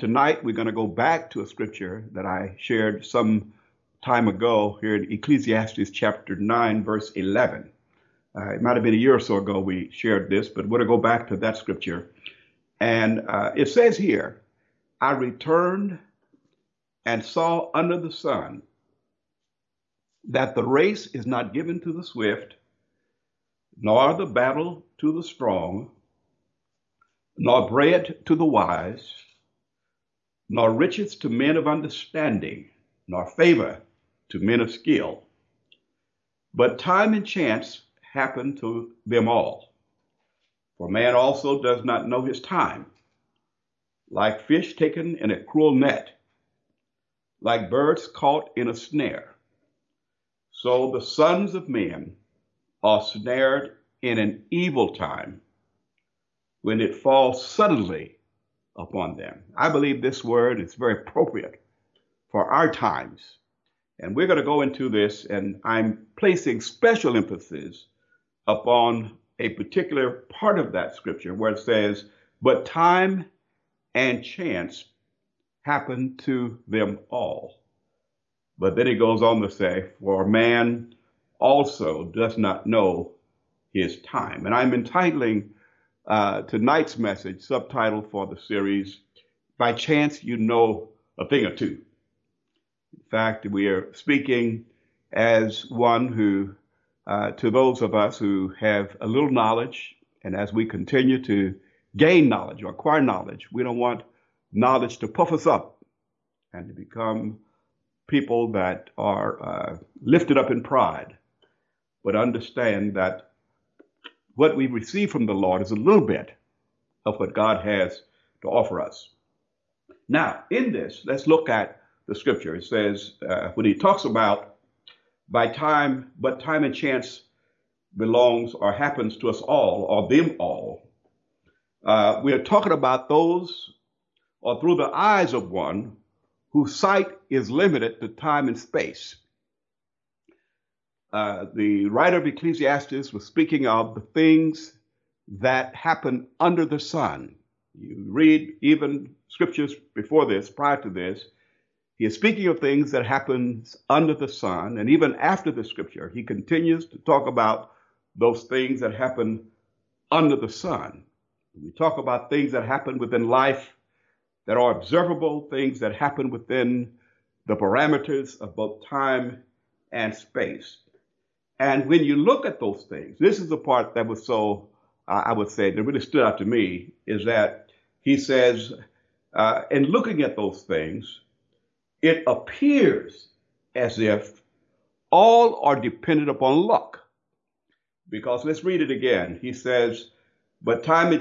tonight we're going to go back to a scripture that I shared some time ago here in Ecclesiastes chapter 9, verse 11. It might have been a year or so ago we shared this, but we're going to go back to that scripture. And it says here, I returned and saw under the sun that the race is not given to the swift, nor the battle to the strong, nor bread to the wise, nor riches to men of understanding, nor favor to men of skill. But time and chance happen to them all. For man also does not know his time. Like fish taken in a cruel net, like birds caught in a snare, so the sons of men are snared in an evil time when it falls suddenly upon them. I believe this word is very appropriate for our times. And we're going to go into this, and I'm placing special emphasis upon a particular part of that scripture where it says, but time and chance happen to them all. But then it goes on to say, for man also does not know his time. And I'm entitling tonight's message, subtitle for the series, By Chance You Know a Thing or Two. In fact, we are speaking as one who, to those of us who have a little knowledge, and as we continue to gain knowledge or acquire knowledge, we don't want knowledge to puff us up and to become people that are lifted up in pride, but understand that what we receive from the Lord is a little bit of what God has to offer us. Now, in this, let's look at the scripture. It says, when he talks about but time and chance belongs or happens to us all, or them all, we are talking about those, or through the eyes of one whose sight is limited to time and space. The writer of Ecclesiastes was speaking of the things that happen under the sun. You read even scriptures before this, prior to this, he is speaking of things that happens under the sun. And even after the scripture, he continues to talk about those things that happen under the sun. We talk about things that happen within life that are observable, things that happen within the parameters of both time and space. And when you look at those things, this is the part that was so, I would say, that really stood out to me, is that he says, in looking at those things, it appears as if all are dependent upon luck. Because let's read it again. He says, but time and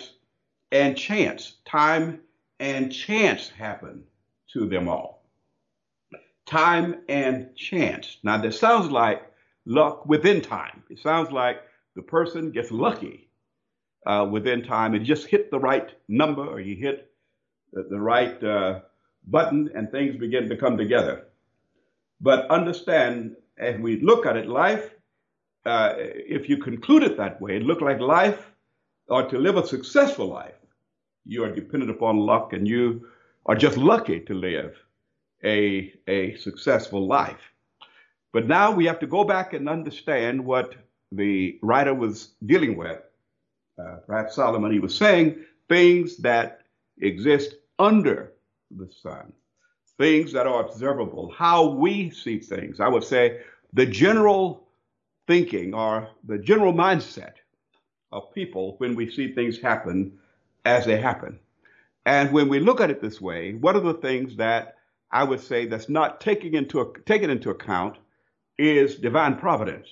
chance, time and chance happen to them all. Time and chance. Now, that sounds like luck within time. It sounds like the person gets lucky within time and just hit the right number, or you hit the right button and things begin to come together. But understand, as we look at it, life, if you conclude it that way, it look like life, or to live a successful life, you are dependent upon luck, and you are just lucky to live a successful life. But now we have to go back and understand what the writer was dealing with. Perhaps Solomon, he was saying things that exist under the sun, things that are observable, how we see things. I would say the general thinking or the general mindset of people when we see things happen as they happen. And when we look at it this way, what are the things that I would say that's not taken into account is divine providence.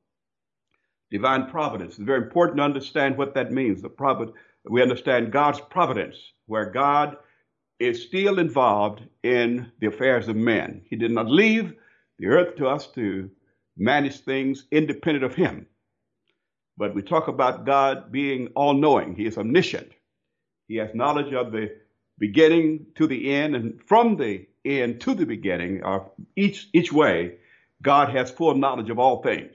Divine providence. It's very important to understand what that means. We understand God's providence, where God is still involved in the affairs of men. He did not leave the earth to us to manage things independent of him. But we talk about God being all-knowing. He is omniscient. He has knowledge of the beginning to the end, and from the end to the beginning, or each way, God has full knowledge of all things.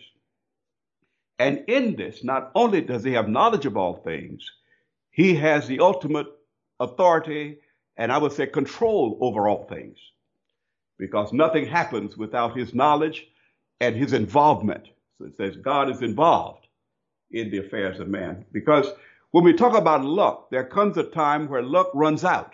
And in this, not only does he have knowledge of all things, he has the ultimate authority and I would say control over all things, because nothing happens without his knowledge and his involvement. So it says God is involved in the affairs of man. Because when we talk about luck, there comes a time where luck runs out.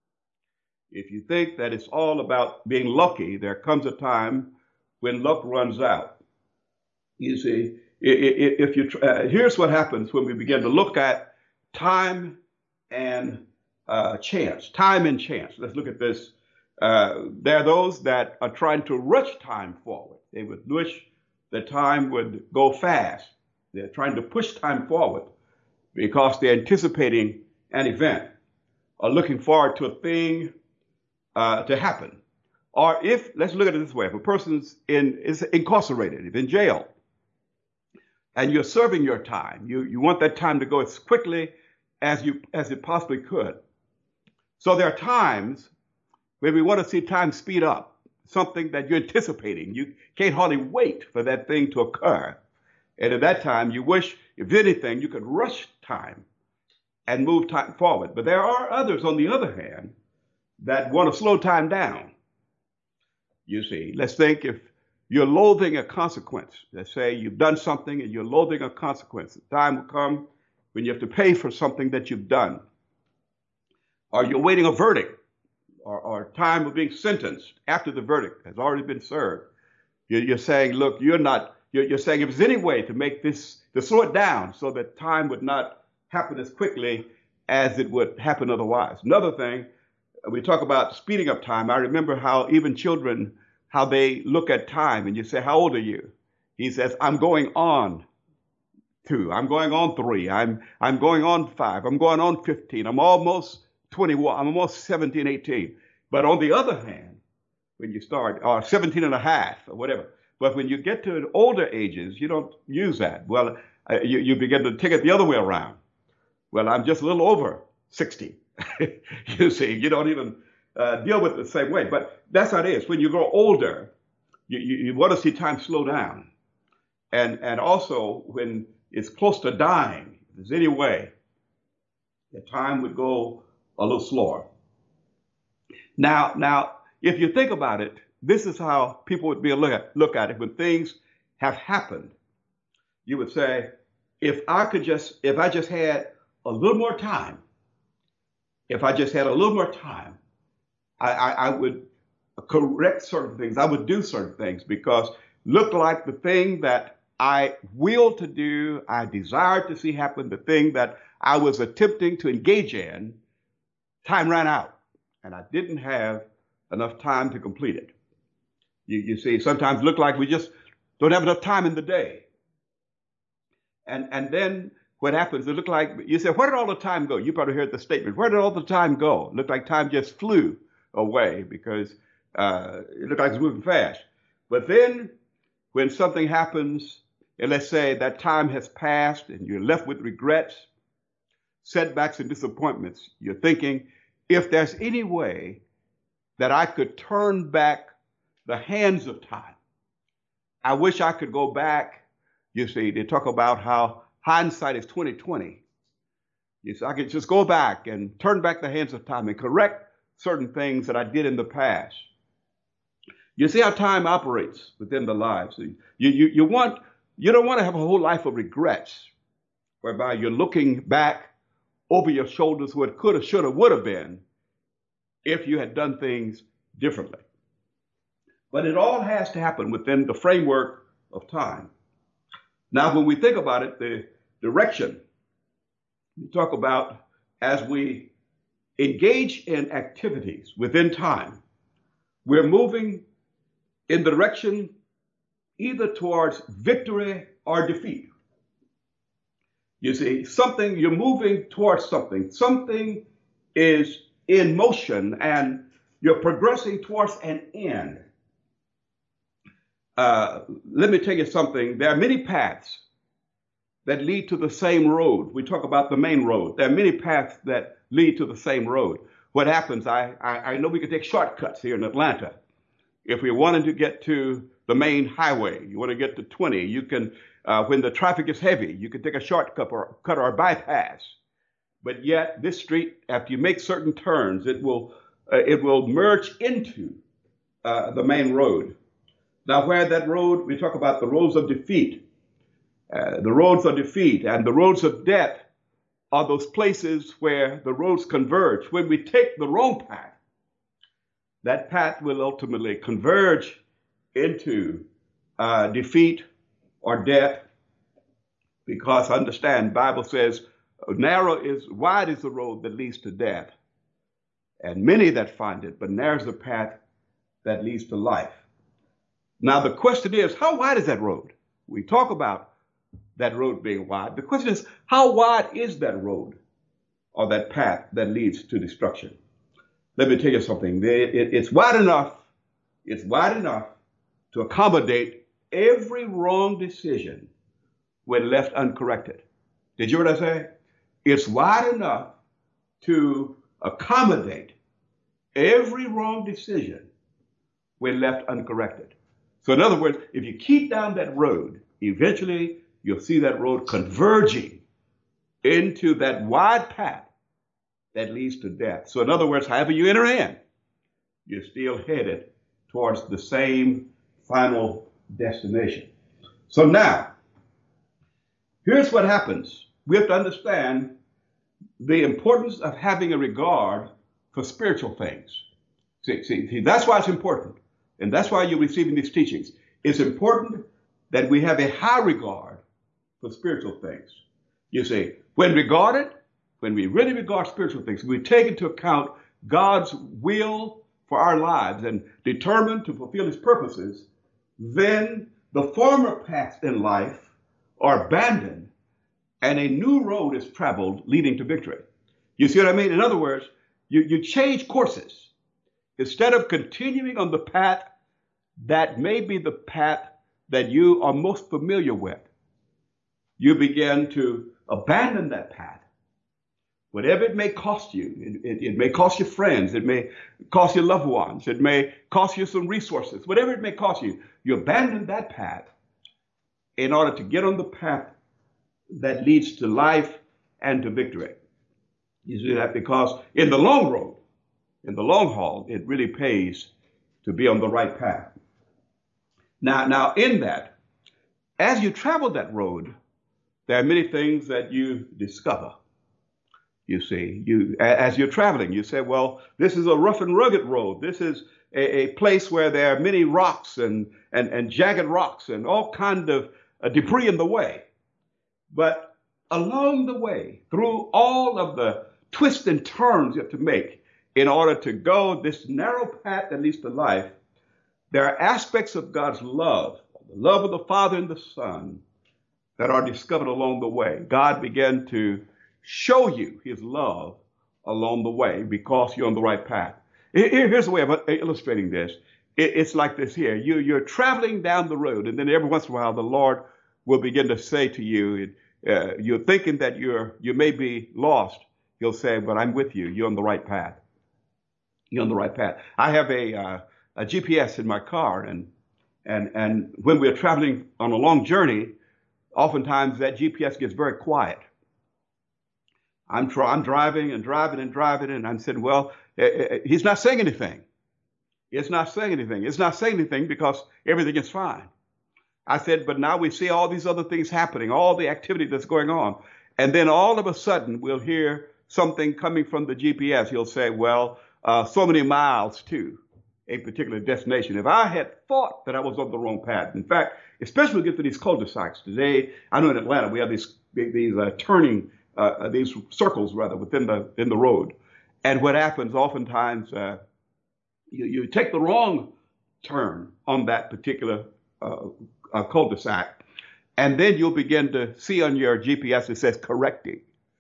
If you think that it's all about being lucky, there comes a time when luck runs out. You see, if you here's what happens when we begin to look at time and chance. Time and chance. Let's look at this. There are those that are trying to rush time forward. They would wish the time would go fast. They're trying to push time forward because they're anticipating an event or looking forward to a thing to happen. Or if, let's look at it this way, if a person's is incarcerated, if in jail, and you're serving your time, you want that time to go as quickly as it possibly could. So there are times where we want to see time speed up, something that you're anticipating. You can't hardly wait for that thing to occur. And at that time, you wish, if anything, you could rush time and move time forward. But there are others, on the other hand, that want to slow time down. You see, let's think if you're loathing a consequence. Let's say you've done something and you're loathing a consequence. The time will come when you have to pay for something that you've done. Or you're waiting a verdict, or time of being sentenced after the verdict has already been served. You're saying, look, you're saying if there's any way to make this, to slow it down so that time would not happen as quickly as it would happen otherwise. Another thing, we talk about speeding up time. I remember how even children, how they look at time, and you say, how old are you? He says, I'm going on 2, I'm going on 3, I'm going on 5, I'm going on 15, I'm almost 21, I'm almost 17, 18. But on the other hand, when you start, or 17 and a half, or whatever, but when you get to older ages, you don't use that. Well, you begin to take it the other way around. Well, I'm just a little over 60. You see, you don't even deal with it the same way. But that's how it is. When you grow older, you want to see time slow down. And also, when it's close to dying, if there's any way, the time would go a little slower. Now, if you think about it, this is how people would be look at it when things have happened. You would say, if I just had a little more time, I would correct certain things. I would do certain things because looked like the thing that I willed to do, I desired to see happen, the thing that I was attempting to engage in, time ran out, and I didn't have enough time to complete it. You see, sometimes it look like we just don't have enough time in the day. And then what happens, it look like, you say, where did all the time go? You probably heard the statement, where did all the time go? It looked like time just flew away because it looked like it's moving fast. But then when something happens, and let's say that time has passed and you're left with regrets, setbacks, and disappointments, you're thinking, if there's any way that I could turn back the hands of time, I wish I could go back. You see, they talk about how hindsight is 20/20. You see, I could just go back and turn back the hands of time and correct certain things that I did in the past. You see how time operates within the lives. You don't want to have a whole life of regrets, whereby you're looking back over your shoulders what could have, should have, would have been if you had done things differently. But it all has to happen within the framework of time. Now, when we think about it, the direction, we talk about as we engage in activities within time, we're moving in the direction either towards victory or defeat. You see, you're moving towards something. Something is in motion and you're progressing towards an end. Let me tell you something. There are many paths that lead to the same road. We talk about the main road. There are many paths that lead to the same road. What happens, I know we can take shortcuts here in Atlanta. If we wanted to get to the main highway, you want to get to 20, you can, when the traffic is heavy, you can take a shortcut or a bypass. but yet this street, after you make certain turns, it will merge into the main road. Now, where that road, we talk about the roads of defeat, the roads of defeat and the roads of death are those places where the roads converge. When we take the wrong path, that path will ultimately converge into defeat or death, because understand, the Bible says, wide is the road that leads to death, and many that find it, but narrow is the path that leads to life. Now, the question is, how wide is that road? We talk about that road being wide. The question is, how wide is that road or that path that leads to destruction? Let me tell you something. It's wide enough. It's wide enough to accommodate every wrong decision when left uncorrected. Did you hear what I say? It's wide enough to accommodate every wrong decision when left uncorrected. So in other words, if you keep down that road, eventually you'll see that road converging into that wide path that leads to death. So in other words, however you enter in, you're still headed towards the same final destination. So now, here's what happens. We have to understand the importance of having a regard for spiritual things. See, that's why it's important. And that's why you're receiving these teachings. It's important that we have a high regard for spiritual things. You see, when we really regard spiritual things, we take into account God's will for our lives and determine to fulfill his purposes, then the former paths in life are abandoned and a new road is traveled leading to victory. You see what I mean? In other words, you change courses. Instead of continuing on the path that may be the path that you are most familiar with, you begin to abandon that path. Whatever it may cost you, it may cost you friends, it may cost you loved ones, it may cost you some resources, whatever it may cost you, you abandon that path in order to get on the path that leads to life and to victory. You see that? Because in the long road, in the long haul, it really pays to be on the right path. Now in that, as you travel that road, there are many things that you discover. You see, as you're traveling, you say, well, this is a rough and rugged road. This is a place where there are many rocks and jagged rocks and all kind of debris in the way. But along the way, through all of the twists and turns you have to make in order to go this narrow path that leads to life, there are aspects of God's love, the love of the Father and the Son, that are discovered along the way. God began to show you his love along the way because you're on the right path. Here's the way of illustrating this. It's like this here. You're traveling down the road, and then every once in a while, the Lord will begin to say to you, you're thinking that you may be lost. He'll say, but I'm with you. You're on the right path. You're on the right path. I have a GPS in my car, and when we're traveling on a long journey, oftentimes that GPS gets very quiet. I'm driving, and I'm saying, well, he's not saying anything. It's not saying anything. It's not saying anything because everything is fine. I said, but now we see all these other things happening, all the activity that's going on. And then all of a sudden, we'll hear something coming from the GPS. He'll say, well, so many miles to a particular destination. If I had thought that I was on the wrong path, in fact, especially when we get to these cul-de-sacs today, I know in Atlanta we have these turning, these circles rather within the road. And what happens oftentimes, you take the wrong turn on that particular cul-de-sac, and then you'll begin to see on your GPS it says correcting.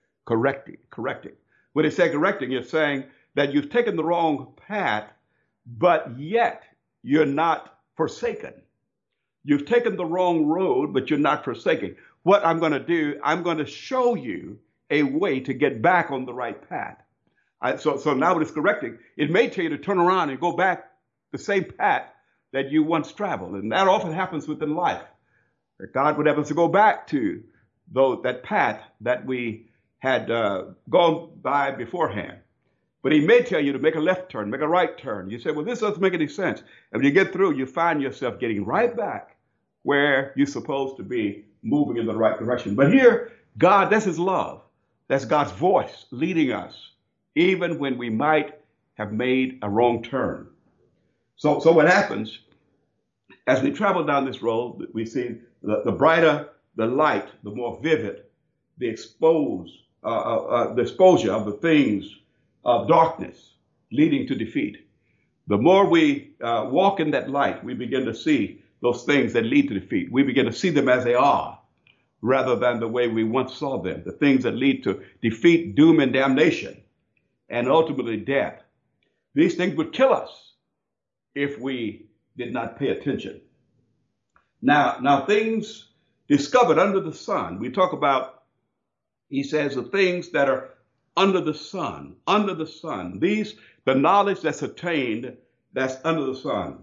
When it says correcting, it's saying that you've taken the wrong path, but yet you're not forsaken. You've taken the wrong road, but you're not forsaken. What I'm going to do, I'm going to show you a way to get back on the right path. So now when it's correcting, it may tell you to turn around and go back the same path that you once traveled. And that often happens within life. That God would have us to go back to that path that we had gone by beforehand. But he may tell you to make a left turn, make a right turn. You say, well, this doesn't make any sense. And when you get through, you find yourself getting right back where you're supposed to be, moving in the right direction. But here, God, that's his love. That's God's voice leading us, even when we might have made a wrong turn. So what happens as we travel down this road, we see the brighter the light, the more vivid the exposure of the things of darkness leading to defeat. The more we walk in that light, we begin to see those things that lead to defeat. We begin to see them as they are, rather than the way we once saw them, the things that lead to defeat, doom, and damnation, and ultimately death. These things would kill us if we did not pay attention. Now things discovered under the sun, we talk about, he says, the things that are under the sun, the knowledge that's attained that's under the sun.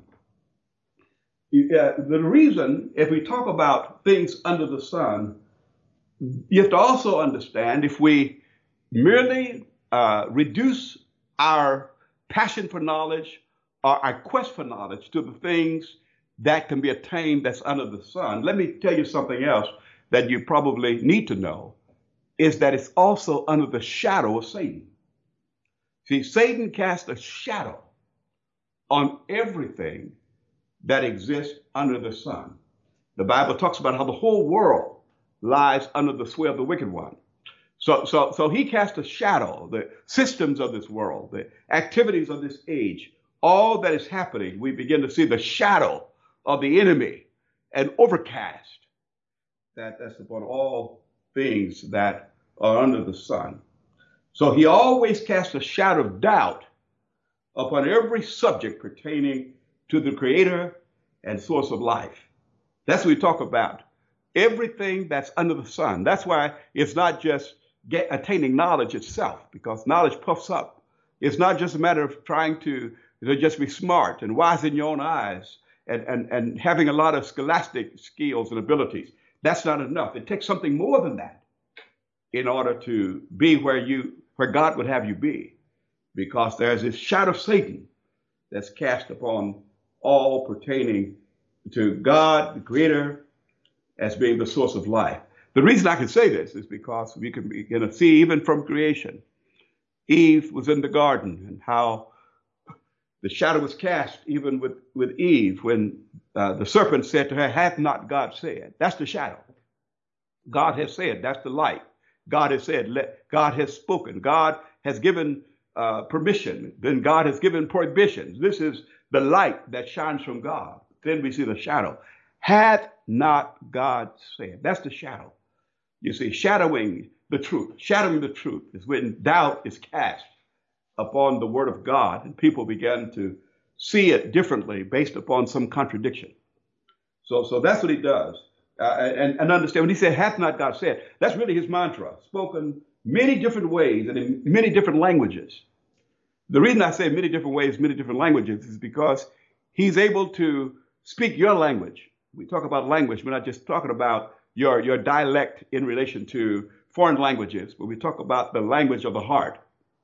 The reason, if we talk about things under the sun, you have to also understand, if we merely reduce our passion for knowledge or our quest for knowledge to the things that can be attained that's under the sun, let me tell you something else that you probably need to know, is that it's also under the shadow of Satan. See, Satan cast a shadow on everything that exists under the sun. The Bible talks about how the whole world lies under the sway of the wicked one. So he cast a shadow, the systems of this world, the activities of this age, all that is happening, we begin to see the shadow of the enemy, and overcast that's upon all things that are under the sun. So he always casts a shadow of doubt upon every subject pertaining to the creator and source of life. That's what we talk about. Everything that's under the sun. That's why it's not just attaining knowledge itself, because knowledge puffs up. It's not just a matter of trying to just be smart and wise in your own eyes and having a lot of scholastic skills and abilities. That's not enough. It takes something more than that in order to be where God would have you be, because there's this shadow of Satan that's cast upon all pertaining to God, the creator, as being the source of life. The reason I can say this is because we can begin to see, even from creation, Eve was in the garden, and how the shadow was cast even with Eve when the serpent said to her, hath not God said? That's the shadow. God has said, that's the light. God has said, God has spoken. God has given permission. Then God has given prohibitions. This is the light that shines from God. Then we see the shadow. Hath not God said? That's the shadow. You see, shadowing the truth. Shadowing the truth is when doubt is cast upon the word of God, and people begin to see it differently based upon some contradiction. So that's what he does. And understand, when he said, hath not God said, that's really his mantra, spoken many different ways and in many different languages. The reason I say many different ways, many different languages, is because he's able to speak your language. We talk about language, we're not just talking about your dialect in relation to foreign languages, but we talk about the language of the heart.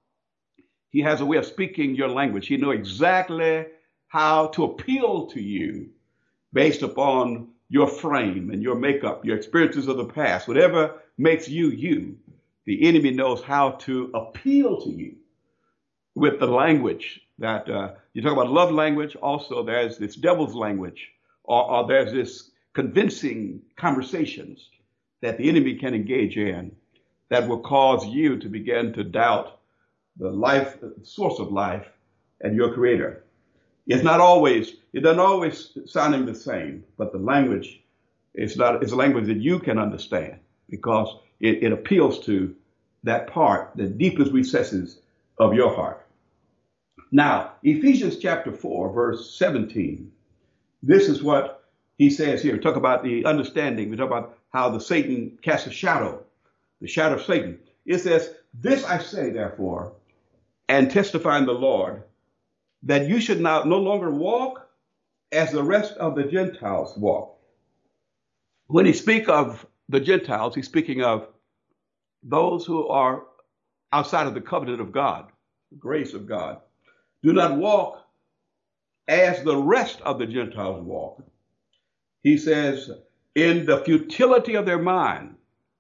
He has a way of speaking your language. He knows exactly how to appeal to you based upon your frame and your makeup, your experiences of the past, whatever makes you you. The enemy knows how to appeal to you with the language that you talk about. Love language. Also, there's this devil's language, or there's this convincing conversations that the enemy can engage in that will cause you to begin to doubt the life, the source of life, and your creator. It doesn't always sounding the same, but the language is a language that you can understand, because it appeals to that part, the deepest recesses of your heart. Now, Ephesians chapter 4, verse 17, this is what he says here. We talk about the understanding. We talk about how the Satan casts a shadow, the shadow of Satan. It says, this I say, therefore, and testify in the Lord, that you should now no longer walk as the rest of the Gentiles walk. When he speaks of the Gentiles, he's speaking of those who are outside of the covenant of God, the grace of God, do not walk as the rest of the Gentiles walk. He says, in the futility of their mind.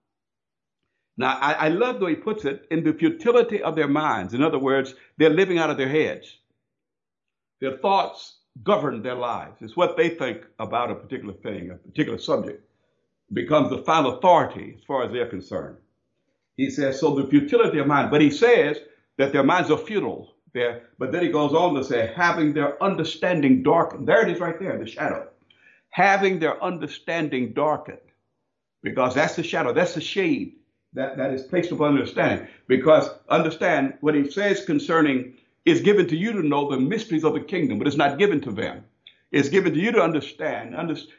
Now, I love the way he puts it, in the futility of their minds. In other words, they're living out of their heads. Their thoughts govern their lives. It's what they think about a particular thing, a particular subject, becomes the final authority as far as they're concerned. He says, so the futility of mind. But he says that their minds are futile. But then he goes on to say, having their understanding darkened. There it is right there, the shadow. Having their understanding darkened. Because that's the shadow, that's the shade that is placed upon understanding. Because understand what he says concerning is given to you to know the mysteries of the kingdom, but it's not given to them. It's given to you to understand.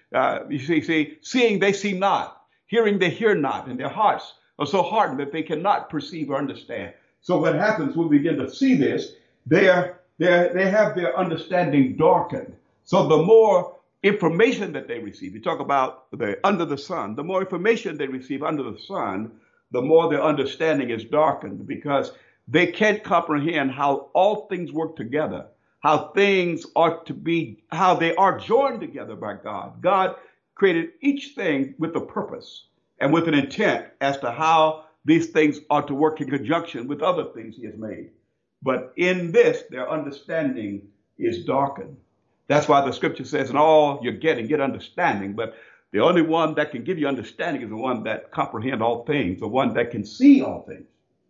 You see, seeing they see not, hearing they hear not, and their hearts are so hardened that they cannot perceive or understand. So what happens when we begin to see this, they have their understanding darkened. So the more information that they receive, you talk about under the sun, the more information they receive under the sun, the more their understanding is darkened, because they can't comprehend how all things work together, how things ought to be, how they are joined together by God. God created each thing with a purpose and with an intent as to how these things ought to work in conjunction with other things he has made. But in this, their understanding is darkened. That's why the scripture says, in all you're getting, get understanding. But the only one that can give you understanding is the one that comprehends all things, the one that can see all things.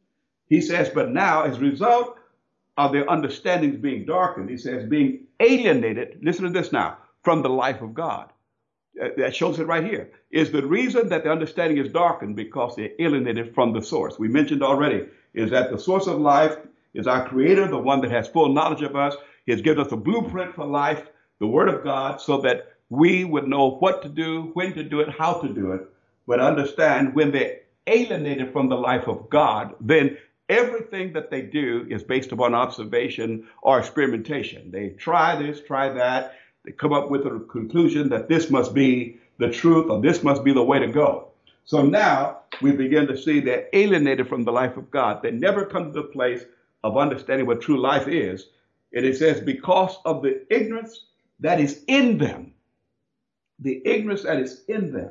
He says, but now, as a result of their understandings being darkened, he says, being alienated, listen to this now, from the life of God. That shows it right here. Is the reason that the understanding is darkened because they're alienated from the source. We mentioned already is that the source of life is our creator, the one that has full knowledge of us. He has given us a blueprint for life, the word of God, so that we would know what to do, when to do it, how to do it. But understand when they're alienated from the life of God, then everything that they do is based upon observation or experimentation. They try this, try that. They come up with a conclusion that this must be the truth or this must be the way to go. So now we begin to see they're alienated from the life of God. They never come to the place of understanding what true life is. And it says, because of the ignorance that is in them, the ignorance that is in them.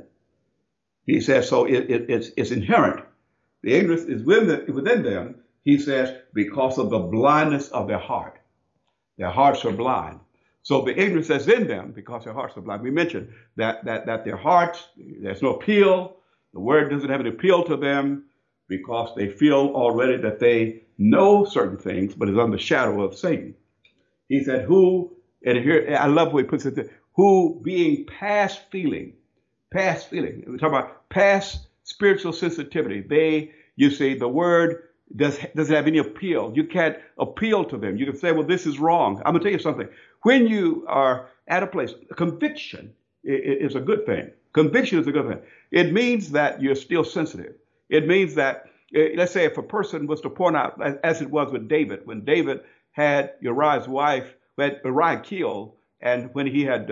He says, so it's inherent. The ignorance is within them, he says, because of the blindness of their heart. Their hearts are blind. So the ignorance that's in them, because their hearts are blind. We mentioned that their hearts, there's no appeal. The word doesn't have an appeal to them because they feel already that they know certain things, but is under the shadow of Satan. He said, who, and here, I love the way he puts it, who being past feeling, we're talking about past spiritual sensitivity. You see, the word doesn't have any appeal. You can't appeal to them. You can say, well, this is wrong. I'm going to tell you something. When you are at a place, conviction is a good thing. Conviction is a good thing. It means that you're still sensitive. It means that, let's say if a person was to point out, as it was with David, when David had Uriah's wife, had Uriah killed, and when he had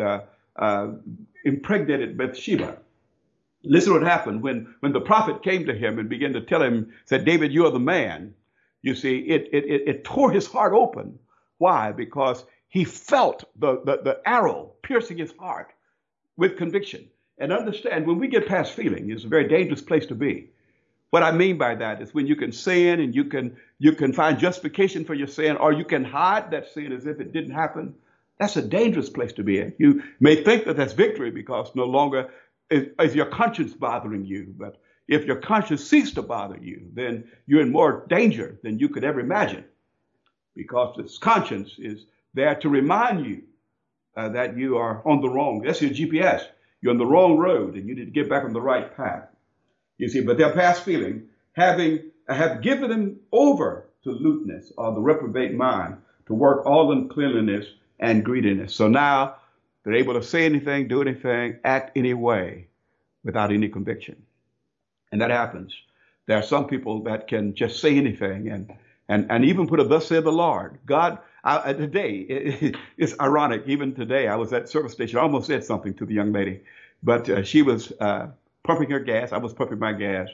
impregnated Bathsheba. Listen to what happened when the prophet came to him and began to tell him, said, David, you are the man. You see, it tore his heart open. Why? Because he felt the arrow piercing his heart with conviction. And understand, when we get past feeling, it's a very dangerous place to be. What I mean by that is when you can sin and you can find justification for your sin, or you can hide that sin as if it didn't happen. That's a dangerous place to be in. You may think that that's victory because no longer is your conscience bothering you. But if your conscience ceased to bother you, then you're in more danger than you could ever imagine, because this conscience is there to remind you that you are on the wrong. That's your GPS. You're on the wrong road and you need to get back on the right path. You see, but their past feeling, have given them over to lewdness or the reprobate mind to work all uncleanliness and greediness. So now they're able to say anything, do anything, act any way without any conviction. And that happens. There are some people that can just say anything and even put a thus said the Lord. God, today, it's ironic. Even today, I was at the service station. I almost said something to the young lady, but she was pumping her gas. I was pumping my gas.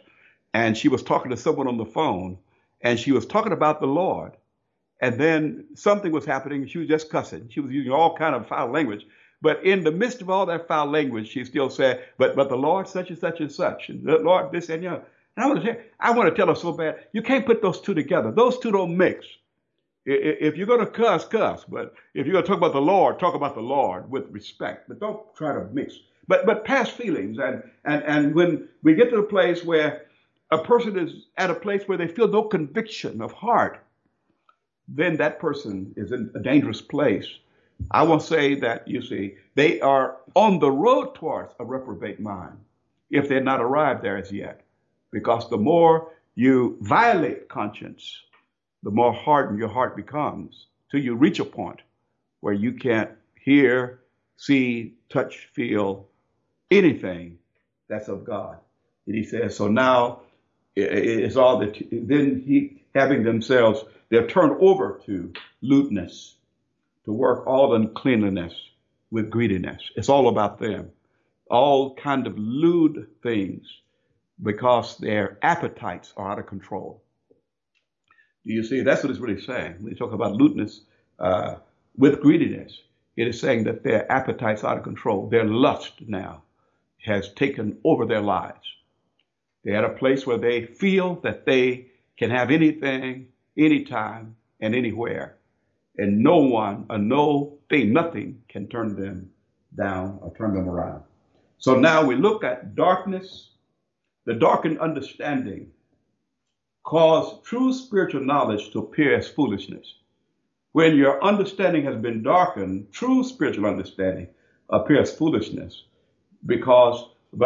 and she was talking to someone on the phone, and she was talking about the Lord. And then something was happening. She was just cussing. She was using all kind of foul language. But in the midst of all that foul language, she still said, but the Lord such and such and such, and the Lord this and the other. And I want to tell her so bad, you can't put those two together. Those two don't mix. If you're going to cuss, cuss. But if you're going to talk about the Lord, talk about the Lord with respect. But don't try to mix. But past feelings. And when we get to the place where a person is at a place where they feel no conviction of heart, then that person is in a dangerous place. I will say that, you see, they are on the road towards a reprobate mind if they're not arrived there as yet. Because the more you violate conscience, the more hardened your heart becomes till you reach a point where you can't hear, see, touch, feel anything that's of God. And he says, so now it's all that, then he having themselves, they're turned over to lewdness, to work all uncleanliness with greediness. It's all about them. All kind of lewd things because their appetites are out of control. Do you see? That's what it's really saying. When you talk about lewdness with greediness, it is saying that their appetites are out of control. Their lust now has taken over their lives. They're at a place where they feel that they can have anything, anytime, and anywhere. And no one, or no thing, nothing can turn them down or turn them around. So now we look at darkness. The darkened understanding cause true spiritual knowledge to appear as foolishness. When your understanding has been darkened, true spiritual understanding appears foolishness. Because,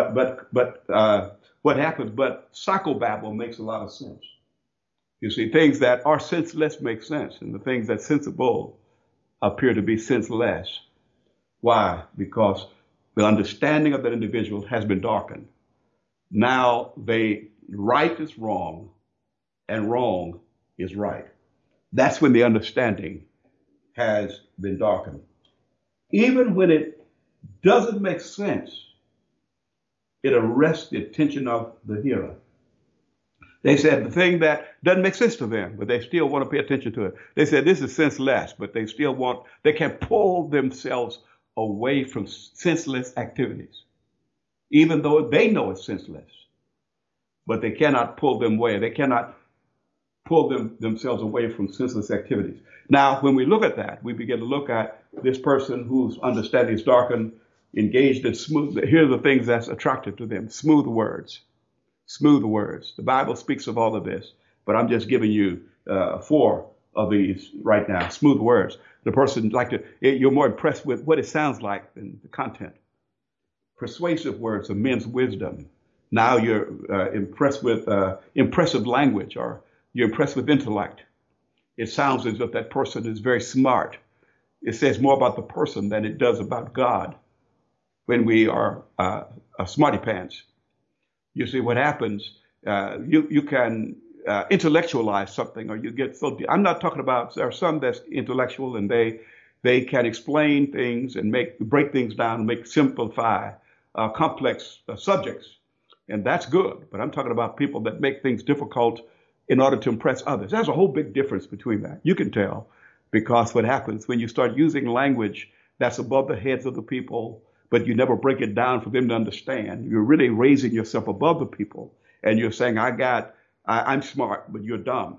what happens? But psychobabble makes a lot of sense. You see, things that are senseless make sense, and the things that are sensible appear to be senseless. Why? Because the understanding of that individual has been darkened. Now right is wrong, and wrong is right. That's when the understanding has been darkened. Even when it doesn't make sense, it arrests the attention of the hearer. They said the thing that doesn't make sense to them, but they still want to pay attention to it. They said this is senseless, but they can pull themselves away from senseless activities, even though they know it's senseless. But they cannot pull them away. They cannot pull themselves away from senseless activities. Now, when we look at that, we begin to look at this person whose understanding is darkened, engaged in smooth. Here are the things that's attractive to them: smooth words. Smooth words. The Bible speaks of all of this, but I'm just giving you 4 of these right now. Smooth words. The person you're more impressed with what it sounds like than the content. Persuasive words of men's wisdom. Now you're impressed with impressive language, or you're impressed with intellect. It sounds as if that person is very smart. It says more about the person than it does about God when we are smarty pants. You see what happens, you can intellectualize something, or you get so deep. I'm not talking about, there are some that's intellectual and they can explain things and break things down, simplify complex subjects. And that's good. But I'm talking about people that make things difficult in order to impress others. There's a whole big difference between that. You can tell, because what happens when you start using language that's above the heads of the people, but you never break it down for them to understand. You're really raising yourself above the people, and you're saying, I'm smart, but you're dumb.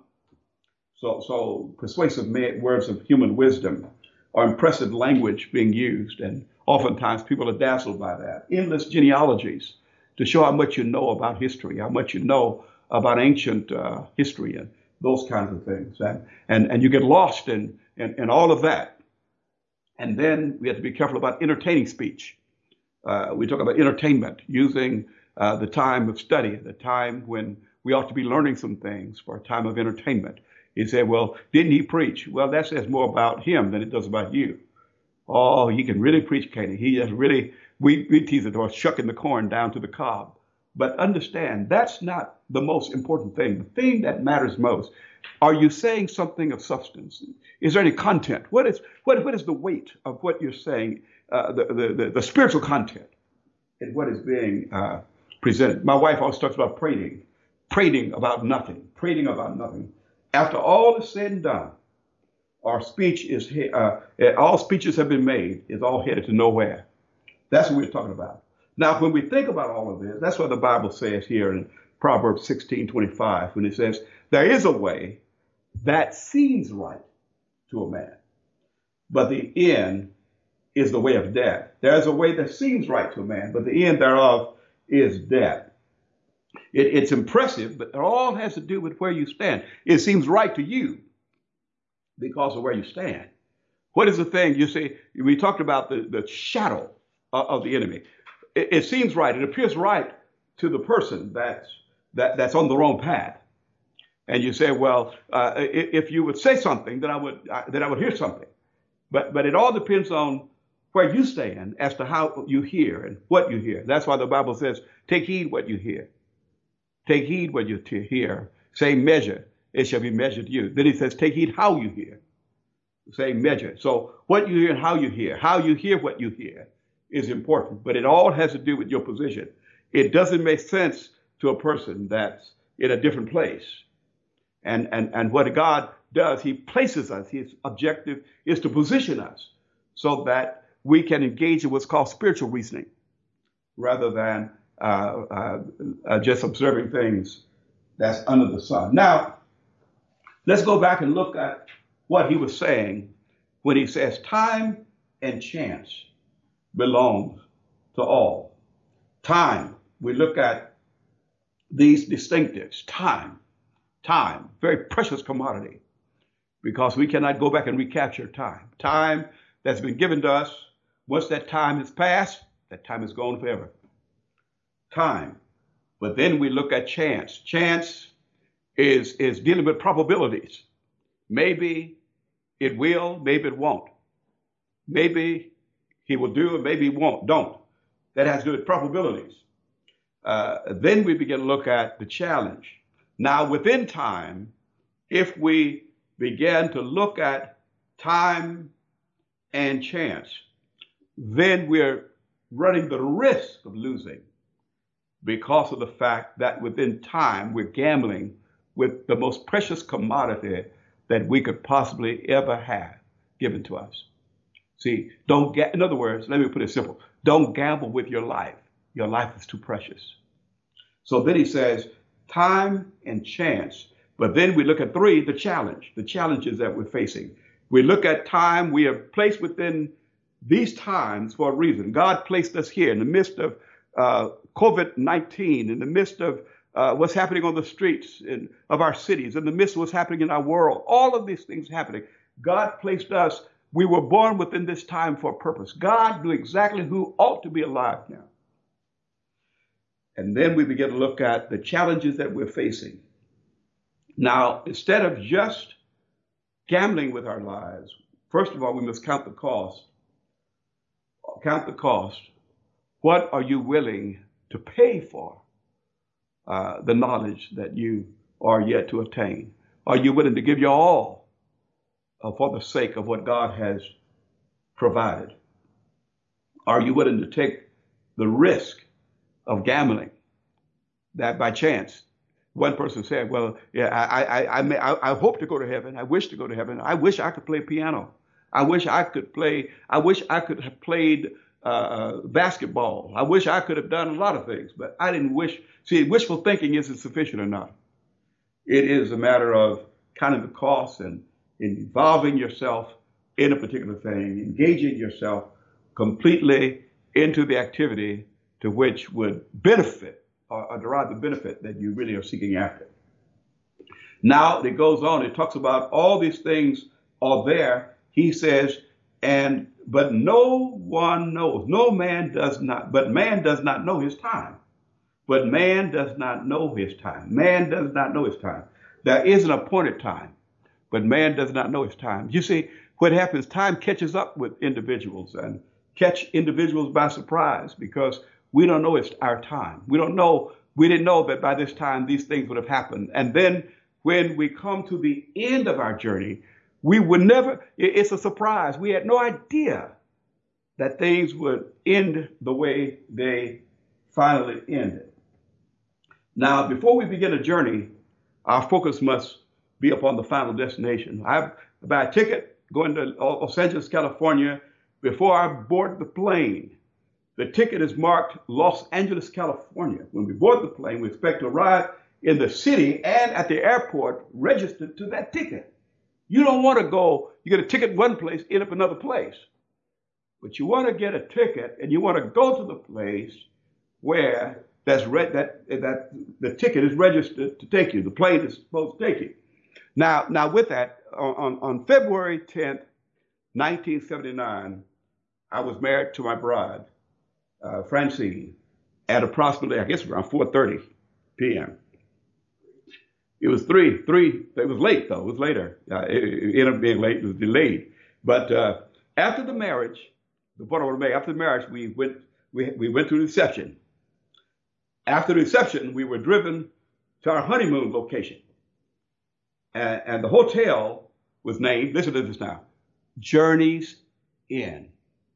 So persuasive words of human wisdom, or impressive language being used, and oftentimes people are dazzled by that. Endless genealogies to show how much you know about history, how much you know about ancient history, and those kinds of things. And you get lost in all of that. And then we have to be careful about entertaining speech. We talk about entertainment, using the time of study, the time when we ought to be learning some things for a time of entertainment. You say, well, didn't he preach? Well, that says more about him than it does about you. Oh, he can really preach, can he? He just really, we tease it, or shucking the corn down to the cob. But understand, that's not the most important thing. The thing that matters most, are you saying something of substance? Is there any content? What is the weight of what you're saying, the spiritual content in what is being presented? My wife always talks about prating. prating about nothing, prating about nothing. After all is said and done, our speech is all speeches have been made is all headed to nowhere. That's what we're talking about. Now, when we think about all of this, that's what the Bible says here in Proverbs 16:25, when it says, there is a way that seems right to a man, but the end is the way of death. There's a way that seems right to a man, but the end thereof is death. It's impressive, but it all has to do with where you stand. It seems right to you because of where you stand. What is the thing? You see, we talked about the shadow of the enemy. It seems right. It appears right to the person that's on the wrong path. And you say, well, if you would say something, then I would hear something. But it all depends on where you stand as to how you hear and what you hear. That's why the Bible says, take heed what you hear. Take heed what you hear. Same measure, it shall be measured to you. Then he says, take heed how you hear. Same measure. So what you hear and how you hear what you hear is important. But it all has to do with your position. It doesn't make sense to a person that's in a different place. And what God does, he places us. His objective is to position us so that we can engage in what's called spiritual reasoning rather than just observing things that's under the sun. Now, let's go back and look at what he was saying when he says time and chance belongs to all. Time, we look at these distinctives. Time, very precious commodity, because we cannot go back and recapture time. Time that's been given to us, once that time has passed, that time is gone forever. Time. But then we look at chance. Chance is dealing with probabilities. Maybe it will, maybe it won't. Maybe he will do it, maybe he won't. Don't. That has to do with probabilities. Then we begin to look at the challenge. Now, within time, if we begin to look at time and chance, then we're running the risk of losing because of the fact that within time, we're gambling with the most precious commodity that we could possibly ever have given to us. See, in other words, let me put it simple. Don't gamble with your life. Your life is too precious. So then he says, time and chance. But then we look at 3, the challenges that we're facing. We look at time. We are placed within these times for a reason. God placed us here in the midst of COVID-19, in the midst of what's happening on the streets of our cities, in the midst of what's happening in our world. All of these things happening. God placed us. We were born within this time for a purpose. God knew exactly who ought to be alive now. And then we begin to look at the challenges that we're facing. Now, instead of just gambling with our lives, first of all, we must count the cost. Count the cost. What are you willing to pay for the knowledge that you are yet to attain? Are you willing to give your all for the sake of what God has provided? Are you willing to take the risk of gambling that by chance? One person said, well, yeah, I hope to go to heaven. I wish to go to heaven. I wish I could play piano. I wish I could have played basketball. I wish I could have done a lot of things, but I didn't wish. See, wishful thinking isn't sufficient enough. It is a matter of counting the costs and involving yourself in a particular thing, engaging yourself completely into the activity to which would benefit or derive the benefit that you really are seeking after. Now it goes on, it talks about all these things are there. He says, but no one knows, man does not know his time. But man does not know his time. Man does not know his time. There is an appointed time, but man does not know his time. You see, what happens, time catches up with individuals and catch individuals by surprise because we don't know it's our time. We didn't know that by this time these things would have happened. And then when we come to the end of our journey, we would never, it's a surprise. We had no idea that things would end the way they finally ended. Now, before we begin a journey, our focus must be upon the final destination. I buy a ticket going to Los Angeles, California. Before I board the plane, the ticket is marked Los Angeles, California. When we board the plane, we expect to arrive in the city and at the airport registered to that ticket. You don't want to go, you get a ticket one place, end up another place. But you want to get a ticket and you want to go to the place where that the ticket is registered to take you. The plane is supposed to take you. Now with that, on February 10th, 1979, I was married to my bride, Francine, at approximately, I guess, around 4:30 p.m. It was it was late though, it was later. It ended up being late, it was delayed. But after the marriage, the point I want to make, after the marriage, we went to the reception. After the reception, we were driven to our honeymoon location. And the hotel was named, listen to this now, Journey's Inn.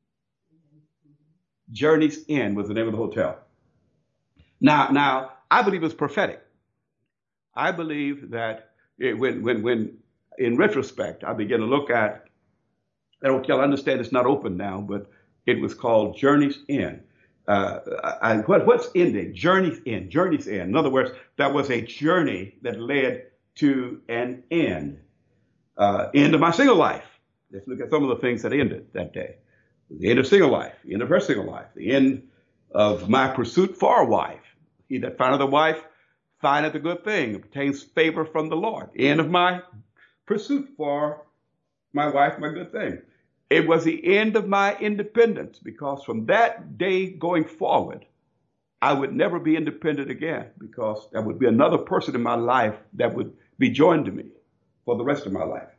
Journey's Inn was the name of the hotel. Now, I believe it's prophetic. I believe that when in retrospect, I began to look at that hotel. I understand it's not open now, but it was called Journey's Inn. What's ending? Journey's Inn. Journey's Inn. In other words, that was a journey that led to an end. End of my single life. Let's look at some of the things that ended that day. The end of single life, the end of her single life, the end of my pursuit for a wife. He that findeth a wife findeth a good thing, obtains favor from the Lord. The end of my pursuit for my wife, my good thing. It was the end of my independence, because from that day going forward, I would never be independent again, because there would be another person in my life that would be joined to me for the rest of my life.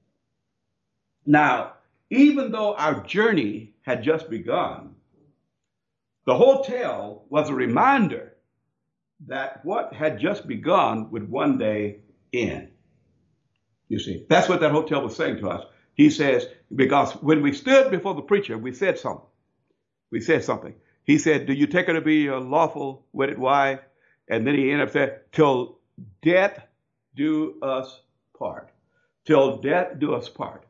Now, even though our journey had just begun, the hotel was a reminder that what had just begun would one day end. You see, that's what that hotel was saying to us. He says, because when we stood before the preacher, we said something. We said something. He said, do you take her to be your lawful wedded wife? And then he ended up saying, till death do us part. Till death do us part.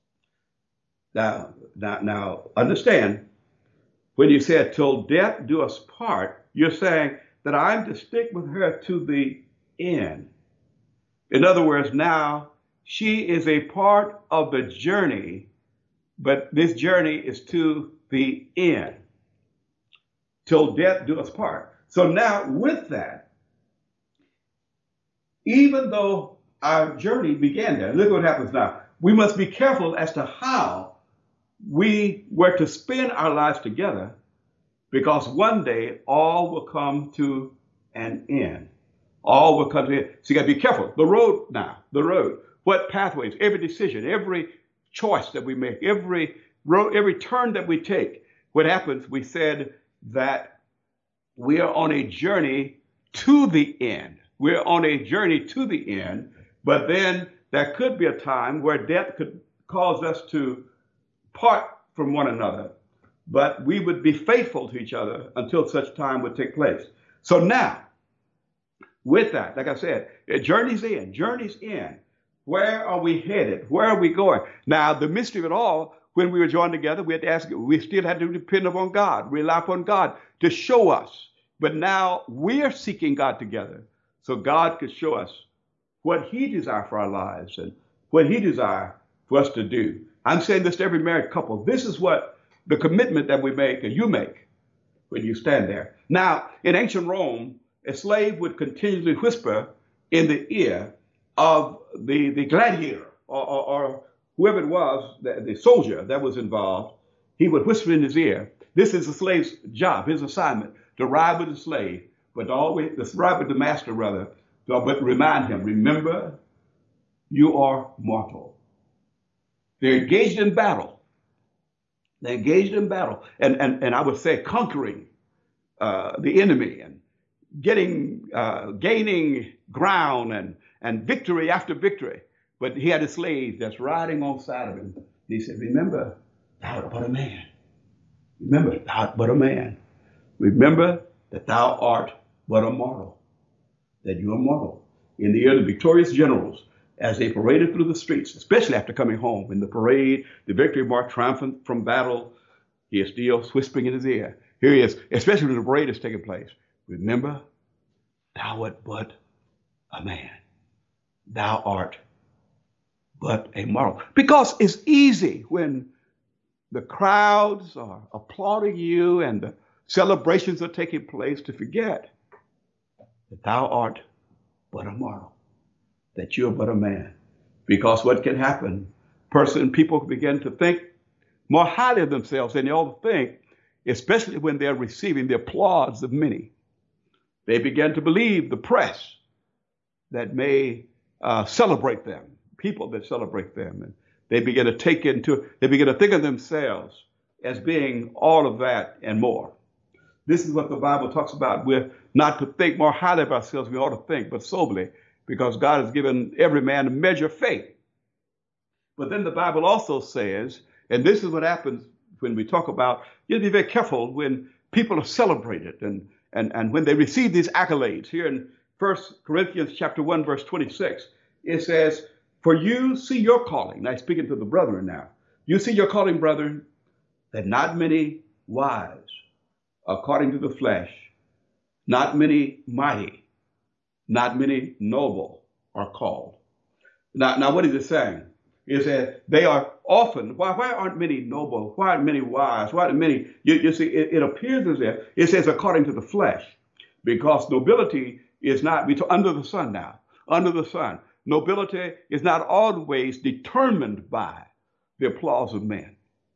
Now, understand, when you said till death do us part, you're saying that I'm to stick with her to the end. In other words, now she is a part of the journey, but this journey is to the end. Till death do us part. So now with that, even though our journey began there, look what happens now. We must be careful as to how we were to spend our lives together, because one day all will come to an end. All will come to an end. So you got to be careful. The road now, the road. What pathways, every decision, every choice that we make, every road, every turn that we take, what happens, we said that we are on a journey to the end. We're on a journey to the end, but then there could be a time where death could cause us to part from one another, but we would be faithful to each other until such time would take place. So now, with that, like I said, journey's in, journey's in. Where are we headed? Where are we going? Now, the mystery of it all, when we were joined together, we had to ask, we still had to depend upon God, rely upon God to show us. But now we're seeking God together, so God could show us what he desires for our lives and what he desires for us to do. I'm saying this to every married couple. This is what the commitment that we make and you make when you stand there. Now, in ancient Rome, a slave would continually whisper in the ear of the gladiator or whoever it was, the soldier that was involved. He would whisper in his ear. This is the slave's job, his assignment, to ride with the slave, but always to ride with the master, rather, but remind him, remember, you are mortal. They're engaged in battle. They're engaged in battle. And I would say conquering the enemy and gaining ground and victory after victory. But he had a slave that's riding on side of him. He said, remember, thou art but a man. Remember, thou art but a man. Remember that thou art but a mortal. that you are mortal. In the ear of the victorious generals, as they paraded through the streets, especially after coming home in the parade, the victory march triumphant from battle, he is still whispering in his ear. Here he is, especially when the parade is taking place. Remember, thou art but a man. Thou art but a mortal. Because it's easy when the crowds are applauding you and the celebrations are taking place to forget that thou art but a mortal, that you're but a man. Because what can happen? People begin to think more highly of themselves than they ought to think, especially when they're receiving the applause of many. They begin to believe the press that may celebrate them, people that celebrate them. And they begin to think of themselves as being all of that and more. This is what the Bible talks about. We're not to think more highly of ourselves, we ought to think, but soberly, because God has given every man a measure of faith. But then the Bible also says, and this is what happens when we talk about, you have to be very careful when people are celebrated and when they receive these accolades. Here in 1 Corinthians chapter 1, verse 26, it says, for you see your calling. Now, speaking to the brethren now. You see your calling, brethren, that not many wise, according to the flesh, not many mighty, not many noble are called. Now what is it saying? Is that they are often, why aren't many noble? Why aren't many wise? Why aren't many? You see, it appears as if it says according to the flesh, because nobility is not, under the sun now, under the sun. Nobility is not always determined by the applause of men.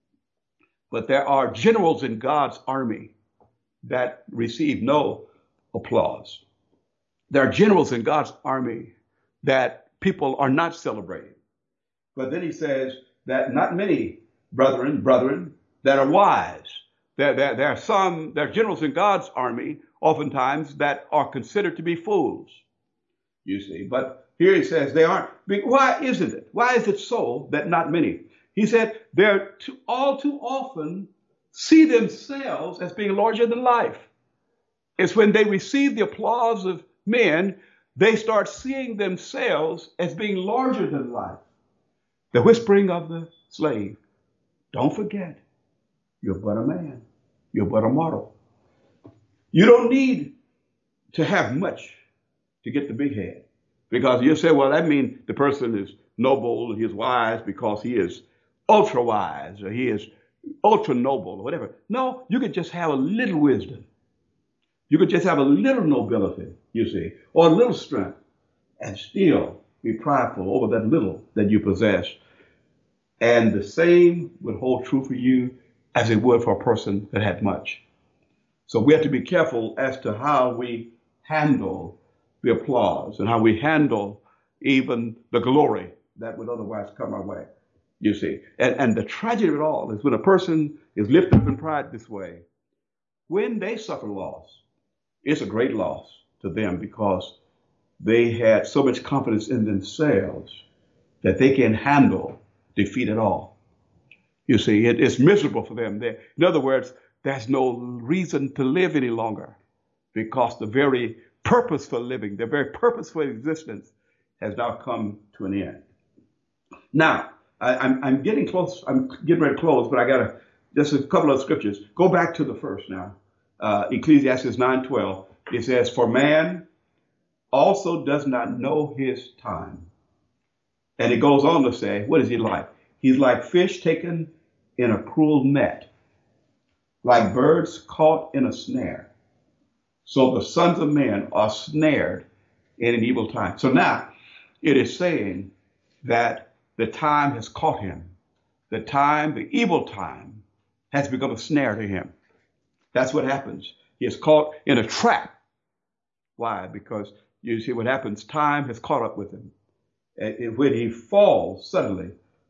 But there are generals in God's army that receive no applause. There are generals in God's army that people are not celebrating. But then he says that not many brethren that are wise. There are generals in God's army oftentimes that are considered to be fools, you see. But here he says they aren't. Why isn't it? Why is it so that not many? He said they're all too often see themselves as being larger than life. It's when they receive the applause of men, they start seeing themselves as being larger than life. The whispering of the slave, don't forget, you're but a man. You're but a mortal. You don't need to have much to get the big head. Because you say, well, that means the person is noble, he is wise because he is ultra wise, or he is ultra noble, or whatever. No, you could just have a little wisdom. You could just have a little nobility, you see, or a little strength, and still be prideful over that little that you possess. And the same would hold true for you as it would for a person that had much. So we have to be careful as to how we handle the applause and how we handle even the glory that would otherwise come our way, you see. And the tragedy of it all is when a person is lifted up in pride this way, when they suffer loss, it's a great loss to them because they had so much confidence in themselves that they can handle defeat at all. You see, it's miserable for them. In other words, there's no reason to live any longer because the very purpose for living, the very purpose for existence has now come to an end. Now, I'm getting close. I'm getting ready to close, but I got just a couple of scriptures. Go back to the first now. Ecclesiastes 9:12. It says, for man also does not know his time. And it goes on to say, what is he like? He's like fish taken in a cruel net, like birds caught in a snare. So the sons of men are snared in an evil time. So now it is saying that the time has caught him. The evil time has become a snare to him. That's what happens. He is caught in a trap. Why? Because you see what happens. Time has caught up with him. And when he falls suddenly,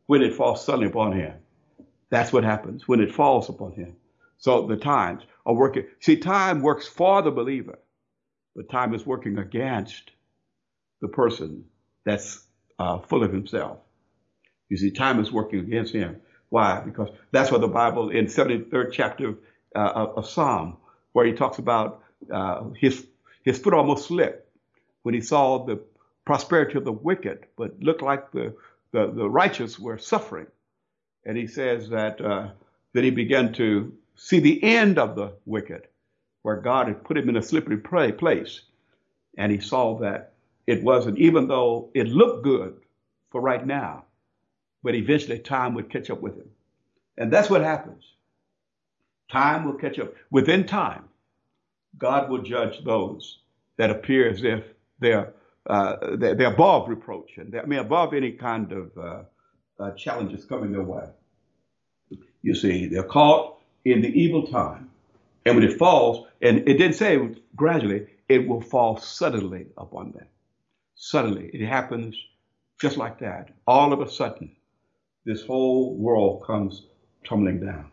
upon him, that's what happens when it falls upon him. So the times are working. See, time works for the believer, but time is working against the person that's full of himself. You see, time is working against him. Why? Because that's what the Bible in 73rd chapter of Psalm, where he talks about his foot almost slipped when he saw the prosperity of the wicked, but looked like the righteous were suffering. And he says that then he began to see the end of the wicked, where God had put him in a slippery place. And he saw that it wasn't, even though it looked good for right now, but eventually time would catch up with him. And that's what happens. Time will catch up. Within time, God will judge those that appear as if they're above reproach and they're above any kind of challenges coming their way. You see, they're caught in the evil time. And when it falls, and it didn't say gradually, it will fall suddenly upon them. Suddenly, it happens just like that. All of a sudden, this whole world comes tumbling down.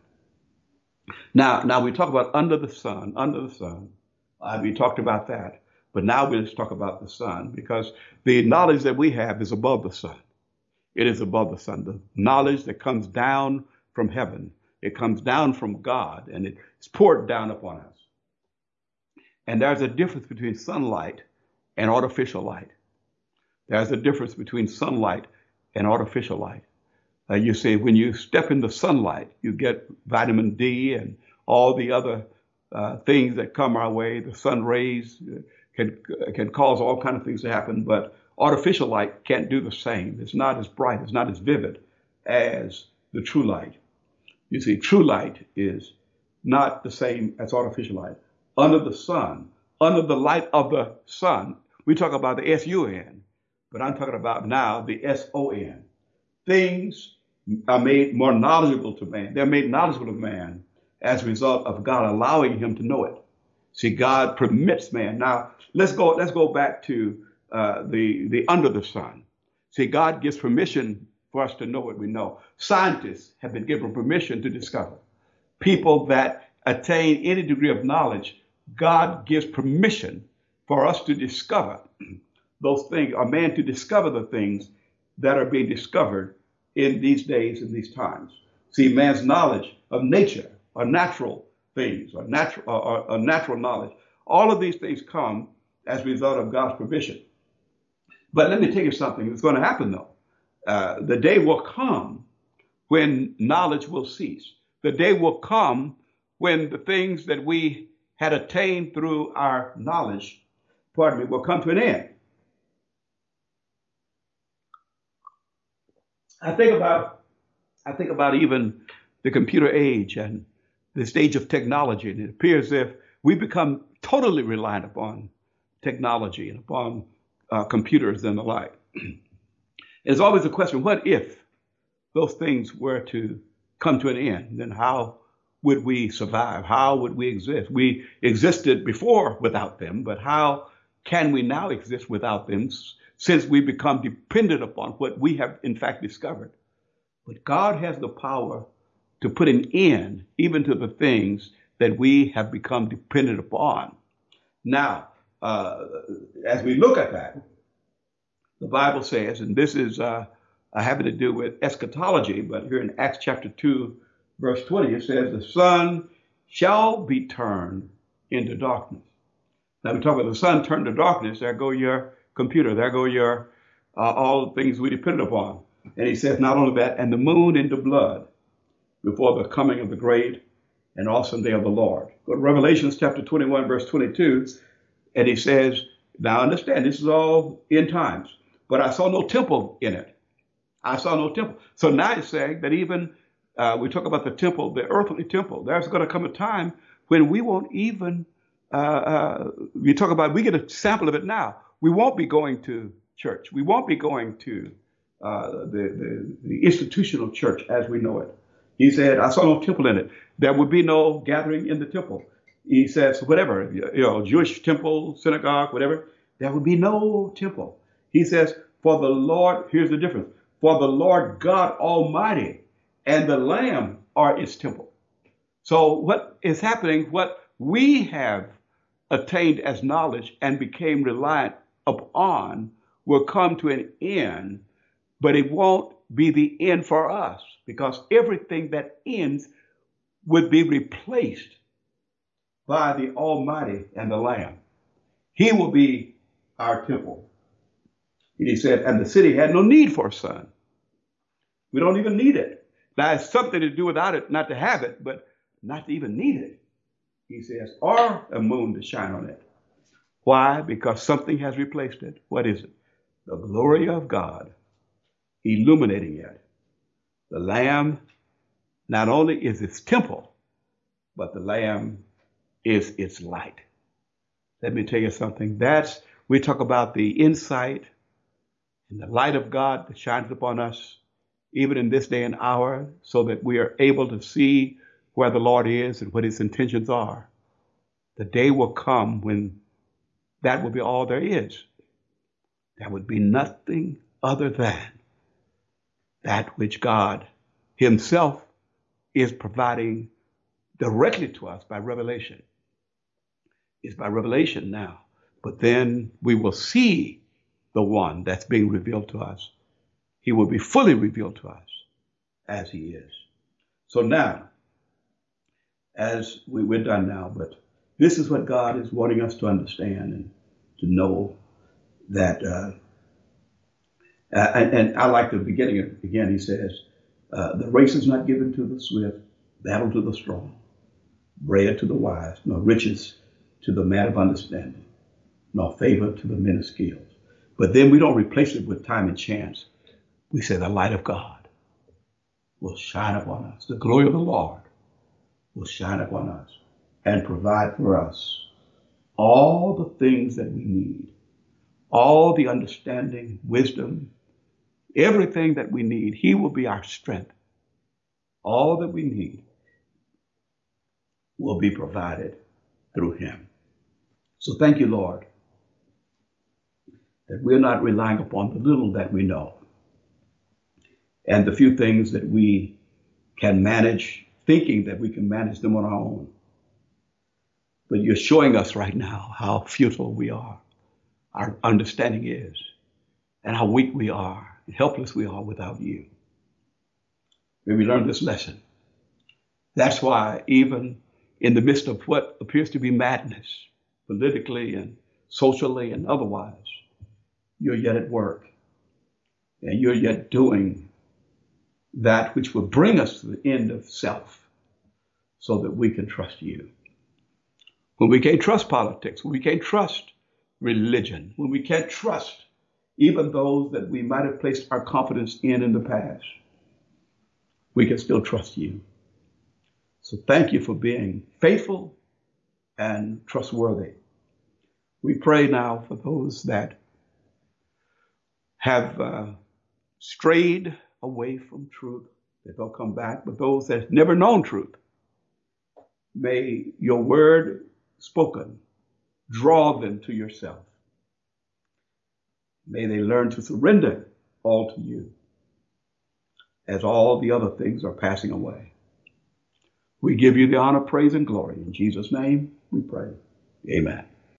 Now we talk about under the sun. We talked about that. But now we just talk about the sun, because the knowledge that we have is above the sun. It is above the sun. The knowledge that comes down from heaven, it comes down from God, and it's poured down upon us. And there's a difference between sunlight and artificial light. There's a difference between sunlight and artificial light. You see, when you step in the sunlight, you get vitamin D and all the other things that come our way. The sun rays can cause all kinds of things to happen, but artificial light can't do the same. It's not as bright, it's not as vivid as the true light. You see, true light is not the same as artificial light. Under the sun, under the light of the sun, we talk about the S-U-N, but I'm talking about now the S-O-N. Things are made more knowledgeable to man. They're made knowledgeable to man as a result of God allowing him to know it. See, God permits man. Now, let's go back to the under the sun. See, God gives permission for us to know what we know. Scientists have been given permission to discover. People that attain any degree of knowledge, God gives permission for us to discover those things, or man to discover the things that are being discovered in these days and these times. See, man's knowledge of nature, or natural things, or natural knowledge, all of these things come as a result of God's permission. But let me tell you something that's going to happen, though. The day will come when knowledge will cease. The day will come when the things that we had attained through our knowledge, will come to an end. I think about even the computer age and the stage of technology, and it appears as if we become totally reliant upon technology and upon computers and the like. It's always a question, what if those things were to come to an end? Then how would we survive? How would we exist? We existed before without them, but how can we now exist without them, since we become dependent upon what we have in fact discovered? But God has the power to put an end even to the things that we have become dependent upon. Now, as we look at that, the Bible says, and this is having to do with eschatology, but here in Acts chapter 2, verse 20, it says, the sun shall be turned into darkness. Now we talk about the sun turned to darkness. There go your computer. There go your all the things we depend upon. And he says not only that, and the moon into blood before the coming of the great and awesome day of the Lord. Go to Revelations chapter 21, verse 22, and he says, now understand, this is all end times, but I saw no temple in it. I saw no temple. So now it's saying that even we talk about the temple, the earthly temple, there's going to come a time when we won't even, we talk about, we get a sample of it now. We won't be going to church. We won't be going to the institutional church as we know it. He said, I saw no temple in it. There would be no gathering in the temple. He says, whatever, Jewish temple, synagogue, whatever, there would be no temple. He says, for the Lord, here's the difference, for the Lord God Almighty and the Lamb are its temple. So what is happening, what we have attained as knowledge and became reliant upon will come to an end, but it won't be the end for us, because everything that ends would be replaced by the Almighty and the Lamb. He will be our temple. And he said, and the city had no need for a sun. We don't even need it. Now, it's something to do without it, not to have it, but not to even need it. He says, or a moon to shine on it. Why? Because something has replaced it. What is it? The glory of God illuminating it. The Lamb not only is its temple, but the Lamb is its light. Let me tell you something. We talk about the insight and the light of God that shines upon us, even in this day and hour, so that we are able to see where the Lord is and what his intentions are. The day will come when that will be all there is. There would be nothing other than that which God himself is providing directly to us by revelation. It's by revelation now. But then we will see the one that's being revealed to us. He will be fully revealed to us as he is. So now, as we're done now, but this is what God is wanting us to understand and to know that, and I like the beginning of it. Again, he says, the race is not given to the swift, battle to the strong, bread to the wise, nor riches to the man of understanding, nor favor to the men of skills. But then we don't replace it with time and chance. We say the light of God will shine upon us. The glory of the Lord will shine upon us and provide for us all the things that we need, all the understanding, wisdom, everything that we need. He will be our strength. All that we need will be provided through him. So thank you, Lord, that we're not relying upon the little that we know and the few things that we can manage, thinking that we can manage them on our own. But you're showing us right now how futile we are, our understanding is, and how weak we are, and helpless we are without you. When we learn this lesson, that's why even in the midst of what appears to be madness, politically and socially and otherwise, you're yet at work, and you're yet doing that which will bring us to the end of self so that we can trust you. When we can't trust politics, when we can't trust religion, when we can't trust even those that we might have placed our confidence in the past, we can still trust you. So thank you for being faithful and trustworthy. We pray now for those that have strayed away from truth, that they'll come back. But those that have never known truth, may your word spoken draw them to yourself. May they learn to surrender all to you as all the other things are passing away. We give you the honor, praise, and glory. In Jesus' name we pray. Amen.